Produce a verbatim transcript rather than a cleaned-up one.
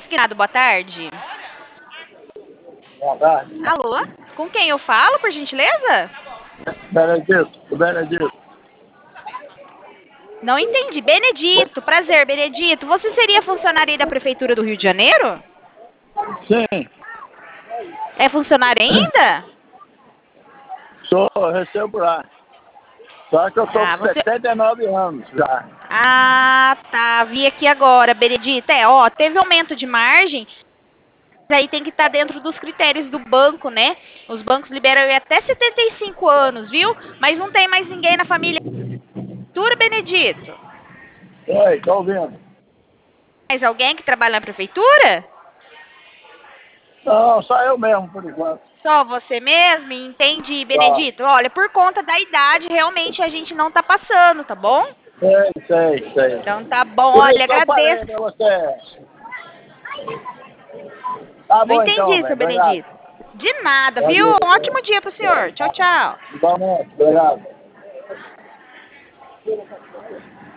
Consignado, boa tarde. Boa tarde. Alô? Com quem eu falo, por gentileza? Benedito, Benedito. Não entendi. Benedito, prazer, Benedito. Você seria funcionário aí da Prefeitura do Rio de Janeiro? Sim, É funcionário ainda? sou, recebo lá. Só que eu tô Ah, com você... setenta e nove anos já. Ah, tá. Vi aqui agora, Benedito. É, ó, teve aumento de margem. Aí tem que estar dentro dos critérios do banco, né? Os bancos liberam aí até setenta e cinco anos, viu? Mas não tem mais ninguém na família. Prefeitura, Benedito? Oi, tô ouvindo. Mais alguém que trabalha na prefeitura? Não, só eu mesmo, por enquanto. Só você mesmo? Entendi, Só. Benedito. Olha, por conta da idade, realmente a gente não tá passando, tá bom? Sei, sei, sei. Então tá bom, Por isso olha, que eu falei agradeço. pra você. Tá Não bom então, entendi, velho. seu Obrigado. Benedito. De nada, Bom viu? dia. Um ótimo dia pro senhor. Tchau, tchau. Igualmente, obrigado.